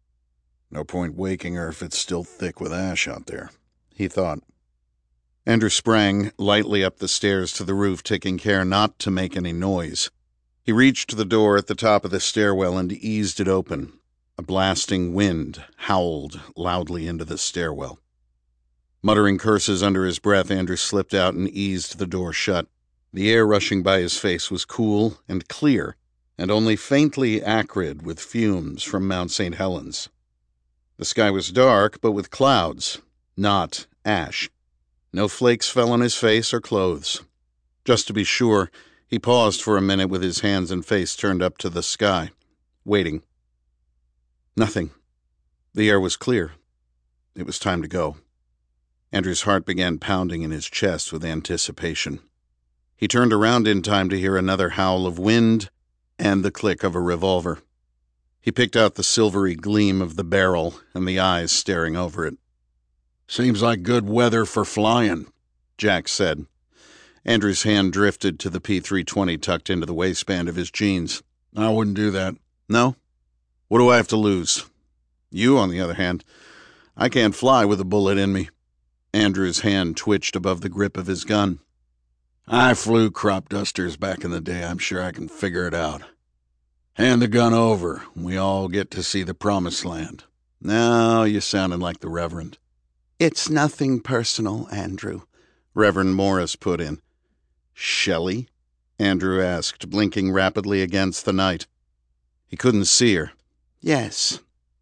No point waking her if it's still thick with ash out there, he thought. Andrew sprang lightly up the stairs to the roof, taking care not to make any noise. He reached the door at the top of the stairwell and eased it open. A blasting wind howled loudly into the stairwell. Muttering curses under his breath, Andrew slipped out and eased the door shut. The air rushing by his face was cool and clear, and only faintly acrid with fumes from Mount Saint Helens. The sky was dark, but with clouds, not ash. No flakes fell on his face or clothes. Just to be sure, he paused for a minute with his hands and face turned up to the sky, waiting. Nothing. The air was clear. It was time to go. Andrew's heart began pounding in his chest with anticipation. He turned around in time to hear another howl of wind and the click of a revolver. He picked out the silvery gleam of the barrel and the eyes staring over it. "Seems like good weather for flying," Jack said. Andrew's hand drifted to the P three twenty tucked into the waistband of his jeans. "I wouldn't do that." "No? What do I have to lose?" "You, on the other hand. I can't fly with a bullet in me." Andrew's hand twitched above the grip of his gun. "I flew crop dusters back in the day. I'm sure I can figure it out. Hand the gun over, and we all get to see the promised land." "No, you sounded like the Reverend." "It's nothing personal, Andrew," Reverend Morris put in. "Shelley?" Andrew asked, blinking rapidly against the night. He couldn't see her. "Yes."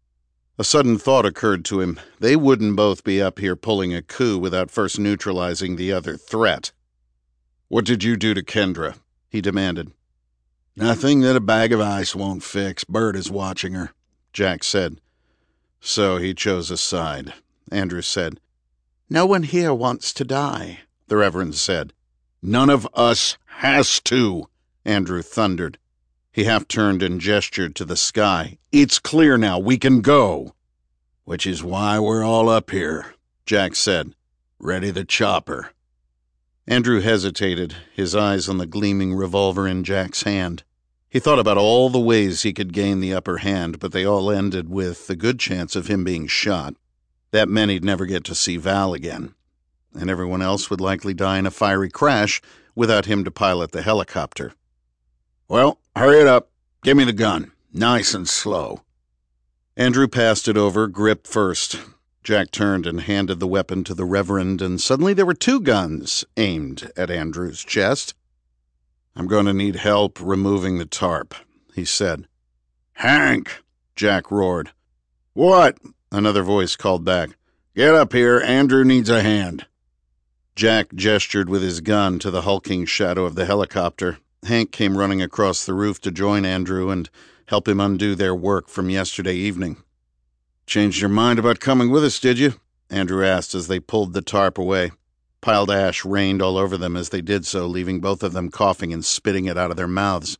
A sudden thought occurred to him. They wouldn't both be up here pulling a coup without first neutralizing the other threat. "What did you do to Kendra?" he demanded. "Nothing that a bag of ice won't fix. Bird is watching her," Jack said. "So he chose a side," Andrew said. "No one here wants to die," the Reverend said. "None of us has to," Andrew thundered. He half-turned and gestured to the sky. "It's clear now. We can go." "Which is why we're all up here," Jack said. "Ready the chopper." Andrew hesitated, his eyes on the gleaming revolver in Jack's hand. He thought about all the ways he could gain the upper hand, but they all ended with the good chance of him being shot. That meant he'd never get to see Val again, and everyone else would likely die in a fiery crash without him to pilot the helicopter. "Well, hurry it up. Give me the gun. Nice and slow." Andrew passed it over, grip first. Jack turned and handed the weapon to the Reverend, and suddenly there were two guns aimed at Andrew's chest. "I'm going to need help removing the tarp," he said. "Hank!" Jack roared. "What?" another voice called back. "Get up here. Andrew needs a hand." Jack gestured with his gun to the hulking shadow of the helicopter. Hank came running across the roof to join Andrew and help him undo their work from yesterday evening. "Changed your mind about coming with us, did you?" Andrew asked as they pulled the tarp away. Piled ash rained all over them as they did so, leaving both of them coughing and spitting it out of their mouths.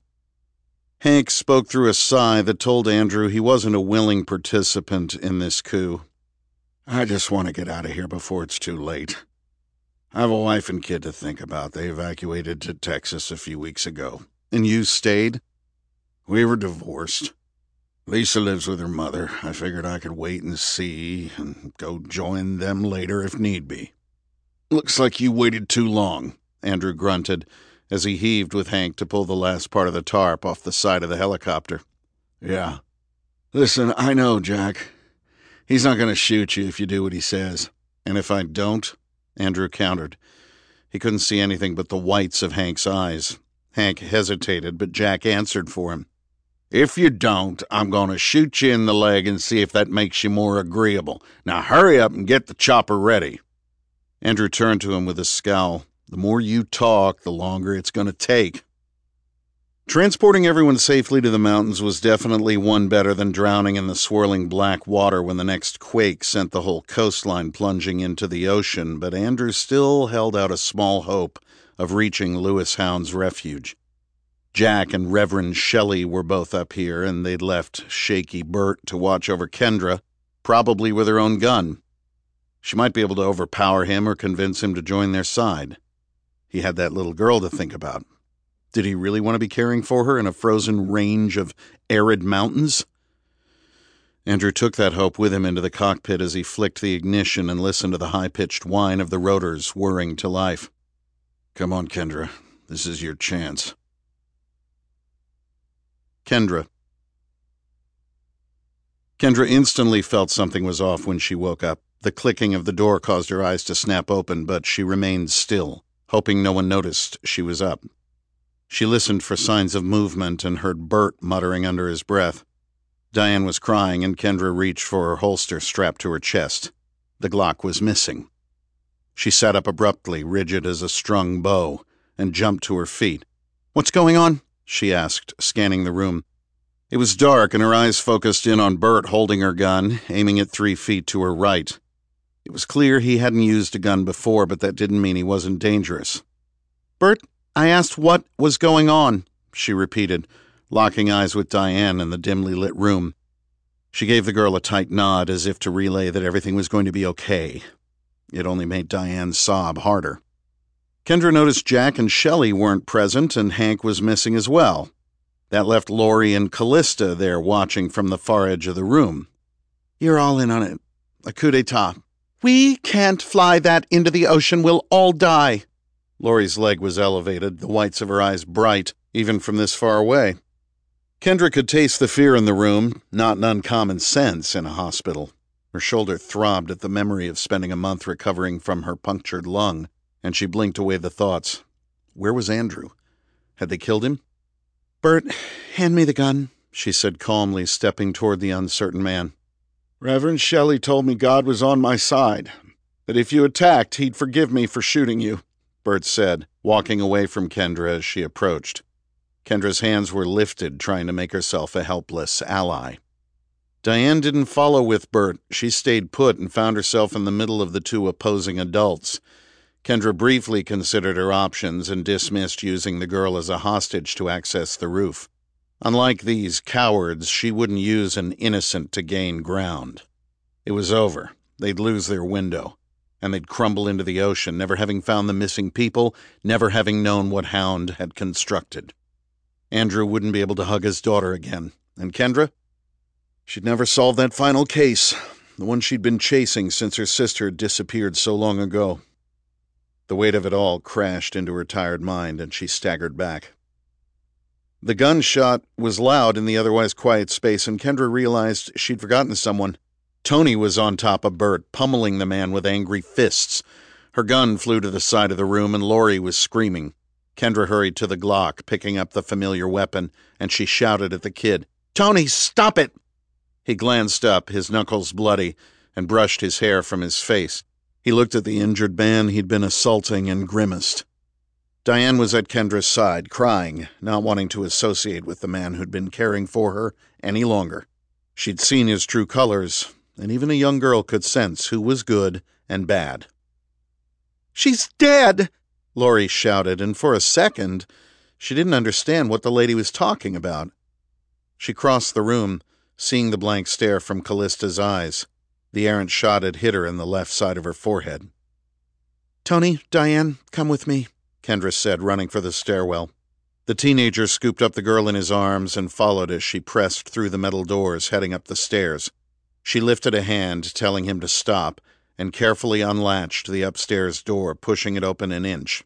Hank spoke through a sigh that told Andrew he wasn't a willing participant in this coup. "I just want to get out of here before it's too late. I have a wife and kid to think about. They evacuated to Texas a few weeks ago." "And you stayed?" "We were divorced. Lisa lives with her mother. I figured I could wait and see and go join them later if need be." "Looks like you waited too long," Andrew grunted as he heaved with Hank to pull the last part of the tarp off the side of the helicopter. "Yeah. Listen, I know, Jack. He's not going to shoot you if you do what he says." "And if I don't?" Andrew countered. He couldn't see anything but the whites of Hank's eyes. Hank hesitated, but Jack answered for him. "If you don't, I'm going to shoot you in the leg and see if that makes you more agreeable. Now hurry up and get the chopper ready." Andrew turned to him with a scowl. "The more you talk, the longer it's going to take." Transporting everyone safely to the mountains was definitely one better than drowning in the swirling black water when the next quake sent the whole coastline plunging into the ocean, but Andrew still held out a small hope of reaching Lewis Hound's refuge. Jack and Reverend Shelley were both up here, and they'd left shaky Bert to watch over Kendra, probably with her own gun. She might be able to overpower him or convince him to join their side. He had that little girl to think about. Did he really want to be caring for her in a frozen range of arid mountains? Andrew took that hope with him into the cockpit as he flicked the ignition and listened to the high-pitched whine of the rotors whirring to life. "Come on, Kendra. This is your chance." Kendra. Kendra instantly felt something was off when she woke up. The clicking of the door caused her eyes to snap open, but she remained still, hoping no one noticed she was up. She listened for signs of movement and heard Bert muttering under his breath. Diane was crying, and Kendra reached for her holster strapped to her chest. The Glock was missing. She sat up abruptly, rigid as a strung bow, and jumped to her feet. "What's going on?" she asked, scanning the room. It was dark, and her eyes focused in on Bert holding her gun, aiming at three feet to her right. It was clear he hadn't used a gun before, but that didn't mean he wasn't dangerous. "Bert, I asked what was going on," she repeated, locking eyes with Diane in the dimly lit room. She gave the girl a tight nod as if to relay that everything was going to be okay. It only made Diane sob harder. Kendra noticed Jack and Shelley weren't present, and Hank was missing as well. That left Laurie and Callista there watching from the far edge of the room. "You're all in on it. A coup d'etat." "We can't fly that into the ocean. We'll all die." Laurie's leg was elevated, the whites of her eyes bright, even from this far away. Kendra could taste the fear in the room, not an uncommon sense in a hospital. Her shoulder throbbed at the memory of spending a month recovering from her punctured lung, and she blinked away the thoughts. Where was Andrew? Had they killed him? "Bert, hand me the gun," she said calmly, stepping toward the uncertain man. "Reverend Shelley told me God was on my side, that if you attacked, he'd forgive me for shooting you," Bert said, walking away from Kendra as she approached. Kendra's hands were lifted, trying to make herself a helpless ally. Diane didn't follow with Bert. She stayed put and found herself in the middle of the two opposing adults. Kendra briefly considered her options and dismissed using the girl as a hostage to access the roof. Unlike these cowards, she wouldn't use an innocent to gain ground. It was over. They'd lose their window, and they'd crumble into the ocean, never having found the missing people, never having known what Hound had constructed. Andrew wouldn't be able to hug his daughter again. And Kendra? She'd never solve that final case, the one she'd been chasing since her sister had disappeared so long ago. The weight of it all crashed into her tired mind, and she staggered back. The gunshot was loud in the otherwise quiet space, and Kendra realized she'd forgotten someone. Tony was on top of Bert, pummeling the man with angry fists. Her gun flew to the side of the room, and Laurie was screaming. Kendra hurried to the Glock, picking up the familiar weapon, and she shouted at the kid, "Tony, stop it!" He glanced up, his knuckles bloody, and brushed his hair from his face. He looked at the injured man he'd been assaulting and grimaced. Diane was at Kendra's side, crying, not wanting to associate with the man who'd been caring for her any longer. She'd seen his true colors, and even a young girl could sense who was good and bad. "She's dead!" Laurie shouted, and for a second, she didn't understand what the lady was talking about. She crossed the room, seeing the blank stare from Callista's eyes. The errant shot had hit her in the left side of her forehead. "Tony, Diane, come with me," Kendra said, running for the stairwell. The teenager scooped up the girl in his arms and followed as she pressed through the metal doors, heading up the stairs. She lifted a hand, telling him to stop, and carefully unlatched the upstairs door, pushing it open an inch.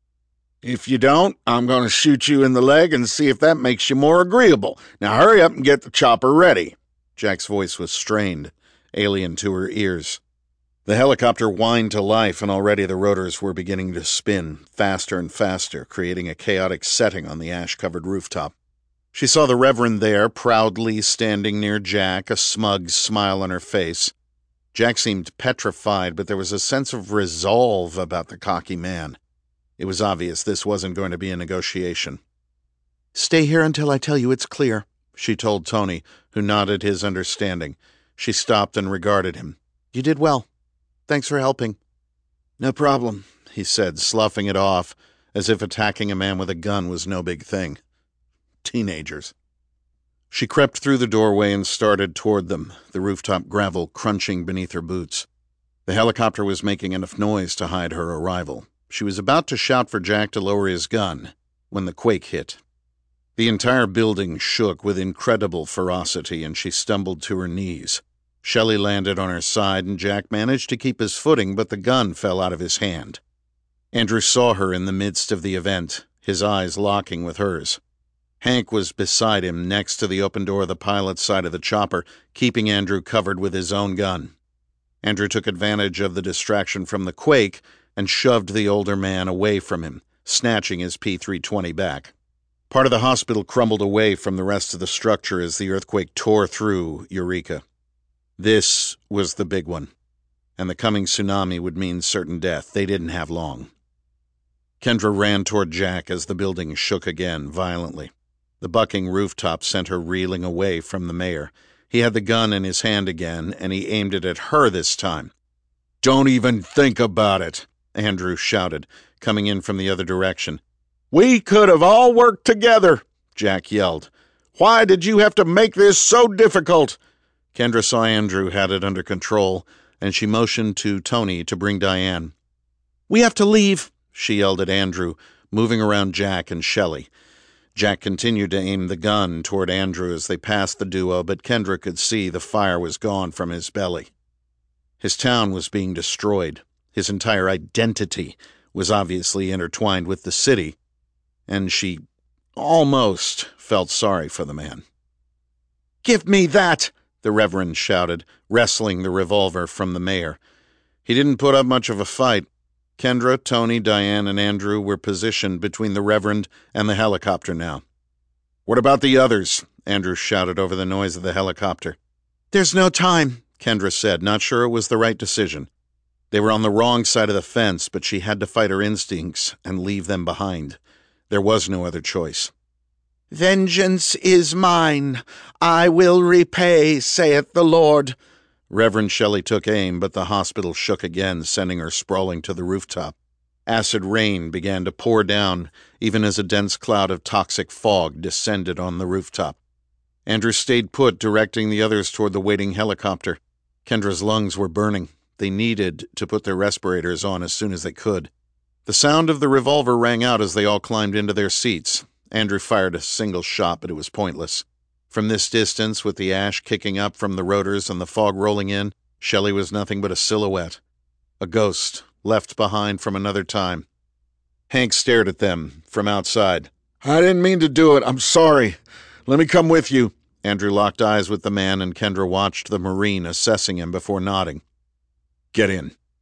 "If you don't, I'm going to shoot you in the leg and see if that makes you more agreeable. Now hurry up and get the chopper ready." Jack's voice was strained, alien to her ears. The helicopter whined to life, and already the rotors were beginning to spin, faster and faster, creating a chaotic setting on the ash-covered rooftop. She saw the Reverend there, proudly standing near Jack, a smug smile on her face. Jack seemed petrified, but there was a sense of resolve about the cocky man. It was obvious this wasn't going to be a negotiation. "Stay here until I tell you it's clear," she told Tony, who nodded his understanding. She stopped and regarded him. "You did well. Thanks for helping." "No problem," he said, sloughing it off, as if attacking a man with a gun was no big thing. Teenagers. She crept through the doorway and started toward them, the rooftop gravel crunching beneath her boots. The helicopter was making enough noise to hide her arrival. She was about to shout for Jack to lower his gun when the quake hit. The entire building shook with incredible ferocity, and she stumbled to her knees. Shelley landed on her side, and Jack managed to keep his footing, but the gun fell out of his hand. Andrew saw her in the midst of the event, his eyes locking with hers. Hank was beside him, next to the open door of the pilot's side of the chopper, keeping Andrew covered with his own gun. Andrew took advantage of the distraction from the quake and shoved the older man away from him, snatching his P three twenty back. Part of the hospital crumbled away from the rest of the structure as the earthquake tore through Eureka. This was the big one, and the coming tsunami would mean certain death. They didn't have long. Kendra ran toward Jack as the building shook again, violently. The bucking rooftop sent her reeling away from the mayor. He had the gun in his hand again, and he aimed it at her this time. "Don't even think about it," Andrew shouted, coming in from the other direction. "We could have all worked together," Jack yelled. "Why did you have to make this so difficult?" Kendra saw Andrew had it under control, and she motioned to Tony to bring Diane. "We have to leave," she yelled at Andrew, moving around Jack and Shelley. Jack continued to aim the gun toward Andrew as they passed the duo, but Kendra could see the fire was gone from his belly. His town was being destroyed. His entire identity was obviously intertwined with the city, and she almost felt sorry for the man. "Give me that!" the Reverend shouted, wresting the revolver from the mayor. He didn't put up much of a fight. Kendra, Tony, Diane, and Andrew were positioned between the Reverend and the helicopter now. "What about the others?" Andrew shouted over the noise of the helicopter. "There's no time," Kendra said, not sure it was the right decision. They were on the wrong side of the fence, but she had to fight her instincts and leave them behind. There was no other choice. "Vengeance is mine. I will repay, saith the Lord." Reverend Shelley took aim, but the hospital shook again, sending her sprawling to the rooftop. Acid rain began to pour down, even as a dense cloud of toxic fog descended on the rooftop. Andrew stayed put, directing the others toward the waiting helicopter. Kendra's lungs were burning. They needed to put their respirators on as soon as they could. The sound of the revolver rang out as they all climbed into their seats. Andrew fired a single shot, but it was pointless. From this distance, with the ash kicking up from the rotors and the fog rolling in, Shelley was nothing but a silhouette. A ghost, left behind from another time. Hank stared at them from outside. "I didn't mean to do it. I'm sorry. Let me come with you." Andrew locked eyes with the man, and Kendra watched the Marine assessing him before nodding. "Get in."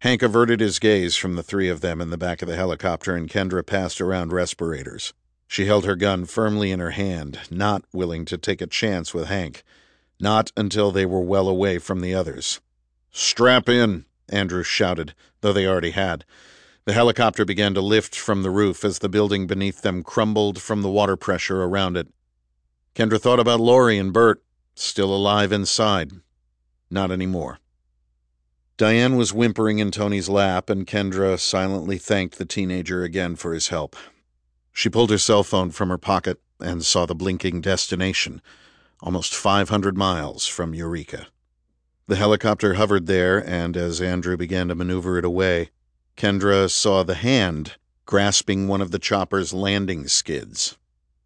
Hank averted his gaze from the three of them in the back of the helicopter, and Kendra passed around respirators. She held her gun firmly in her hand, not willing to take a chance with Hank. Not until they were well away from the others. "Strap in," Andrew shouted, though they already had. The helicopter began to lift from the roof as the building beneath them crumbled from the water pressure around it. Kendra thought about Laurie and Bert, still alive inside. Not anymore. Diane was whimpering in Tony's lap, and Kendra silently thanked the teenager again for his help. She pulled her cell phone from her pocket and saw the blinking destination, almost five hundred miles from Eureka. The helicopter hovered there, and as Andrew began to maneuver it away, Kendra saw the hand grasping one of the chopper's landing skids.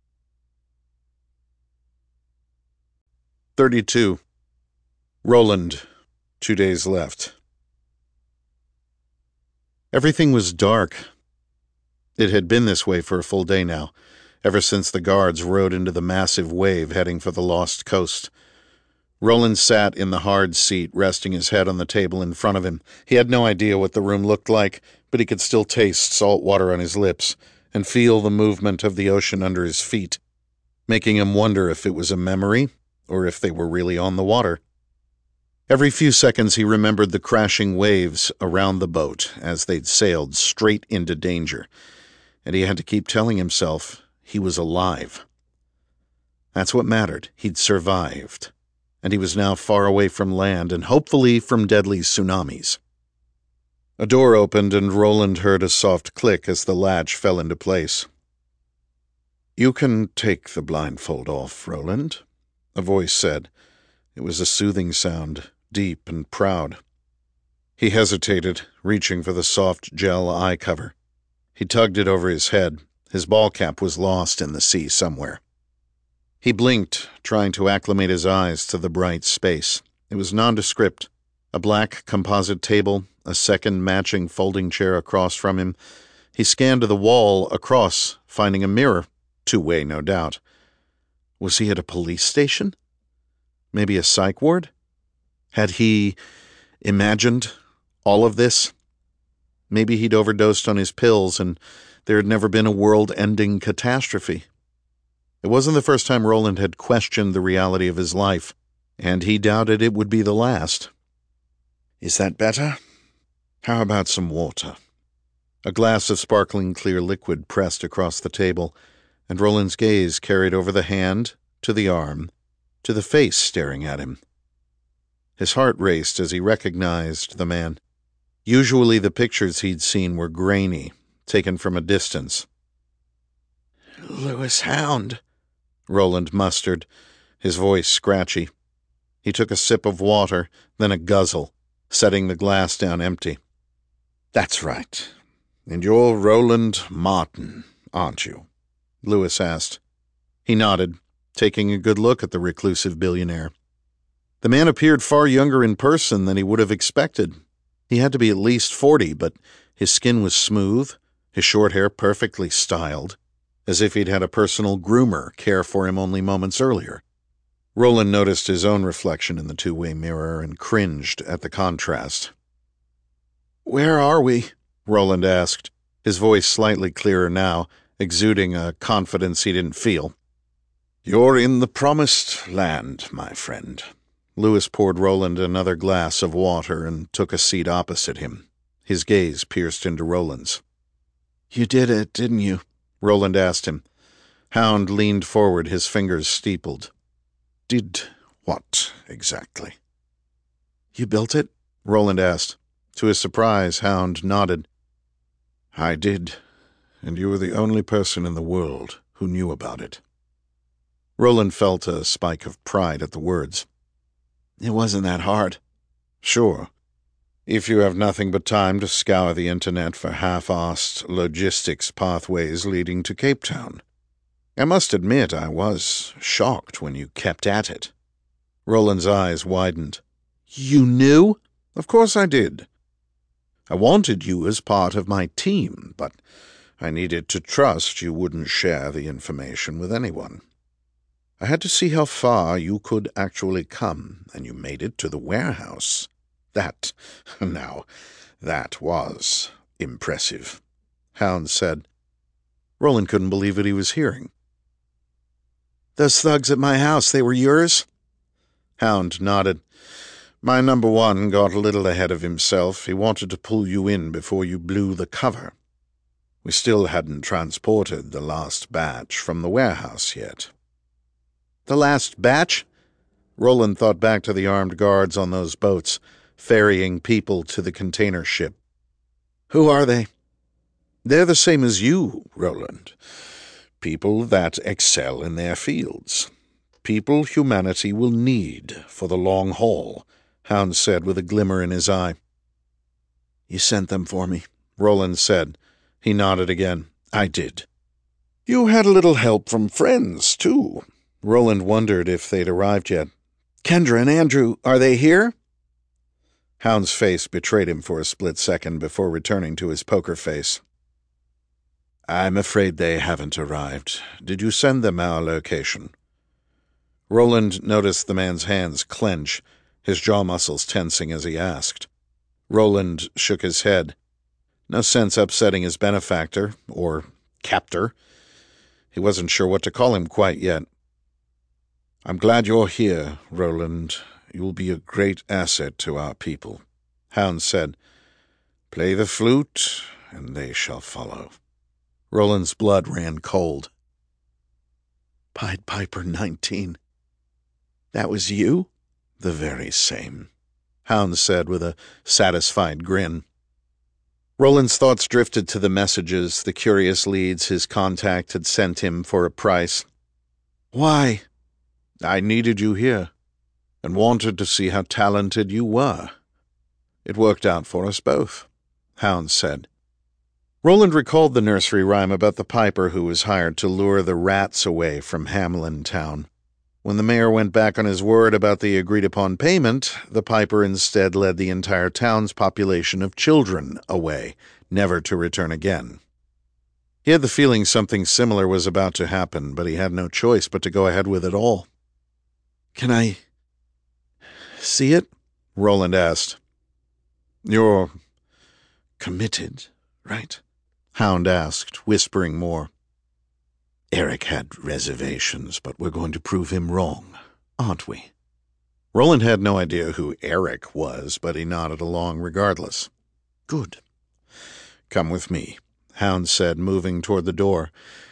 thirty-two. Roland. Two days left. Everything was dark. It had been this way for a full day now, ever since the guards rode into the massive wave heading for the Lost Coast. Roland sat in the hard seat, resting his head on the table in front of him. He had no idea what the room looked like, but he could still taste salt water on his lips and feel the movement of the ocean under his feet, making him wonder if it was a memory or if they were really on the water. Every few seconds he remembered the crashing waves around the boat as they'd sailed straight into danger, and he had to keep telling himself he was alive. That's what mattered. He'd survived, and he was now far away from land and hopefully from deadly tsunamis. A door opened, and Roland heard a soft click as the latch fell into place. "You can take the blindfold off, Roland," a voice said. It was a soothing sound, deep and proud. He hesitated, reaching for the soft gel eye cover. He tugged it over his head. His ball cap was lost in the sea somewhere. He blinked, trying to acclimate his eyes to the bright space. It was nondescript. A black composite table, a second matching folding chair across from him. He scanned the wall across, finding a mirror. Two-way, no doubt. Was he at a police station? Maybe a psych ward? Had he imagined all of this? Maybe he'd overdosed on his pills and there had never been a world-ending catastrophe. It wasn't the first time Roland had questioned the reality of his life, and he doubted it would be the last. "Is that better? How about some water?" A glass of sparkling clear liquid pressed across the table, and Roland's gaze carried over the hand, to the arm, to the face staring at him. His heart raced as he recognized the man. Usually the pictures he'd seen were grainy, taken from a distance. "Lewis Hound," Roland mustered, his voice scratchy. He took a sip of water, then a guzzle, setting the glass down empty. "That's right. And you're Roland Martin, aren't you?" Lewis asked. He nodded, taking a good look at the reclusive billionaire. The man appeared far younger in person than he would have expected. He had to be at least forty, but his skin was smooth, his short hair perfectly styled, as if he'd had a personal groomer care for him only moments earlier. Roland noticed his own reflection in the two-way mirror and cringed at the contrast. "Where are we?" Roland asked, his voice slightly clearer now, exuding a confidence he didn't feel. "You're in the promised land, my friend." Lewis poured Roland another glass of water and took a seat opposite him. His gaze pierced into Roland's. "You did it, didn't you?" Roland asked him. Hound leaned forward, his fingers steepled. "Did what, exactly?" "You built it?" Roland asked. To his surprise, Hound nodded. "I did, and you were the only person in the world who knew about it." Roland felt a spike of pride at the words. "It wasn't that hard." "Sure. If you have nothing but time to scour the internet for half-assed logistics pathways leading to Cape Town. I must admit I was shocked when you kept at it." Roland's eyes widened. "You knew?" "Of course I did. I wanted you as part of my team, but I needed to trust you wouldn't share the information with anyone. I had to see how far you could actually come, and you made it to the warehouse. That, now, That was impressive, Hound said. Roland couldn't believe what he was hearing. Those thugs at my house, they were yours? Hound nodded. My number one got a little ahead of himself. He wanted to pull you in before you blew the cover. We still hadn't transported the last batch from the warehouse yet. The last batch? Roland thought back to the armed guards on those boats, ferrying people to the container ship. Who are they? They're the same as you, Roland. People that excel in their fields. People humanity will need for the long haul, Hound said with a glimmer in his eye. You sent them for me, Roland said. He nodded again. I did. You had a little help from friends, too. Roland wondered if they'd arrived yet. Kendra and Andrew, are they here? Hound's face betrayed him for a split second before returning to his poker face. I'm afraid they haven't arrived. Did you send them our location? Roland noticed the man's hands clench, his jaw muscles tensing as he asked. Roland shook his head. No sense upsetting his benefactor, or captor. He wasn't sure what to call him quite yet. I'm glad you're here, Roland. You'll be a great asset to our people, Hound said. Play the flute, and they shall follow. Roland's blood ran cold. Pied Piper nineteen. That was you? The very same, Hound said with a satisfied grin. Roland's thoughts drifted to the messages, the curious leads his contact had sent him for a price. Why? I needed you here, and wanted to see how talented you were. It worked out for us both, Hound said. Roland recalled the nursery rhyme about the piper who was hired to lure the rats away from Hamlin Town. When the mayor went back on his word about the agreed-upon payment, the piper instead led the entire town's population of children away, never to return again. He had the feeling something similar was about to happen, but he had no choice but to go ahead with it all. Can I see it? Roland asked. You're committed, right? Hound asked, whispering more. Eric had reservations, but we're going to prove him wrong, aren't we? Roland had no idea who Eric was, but he nodded along regardless. Good. Come with me, Hound said, moving toward the door.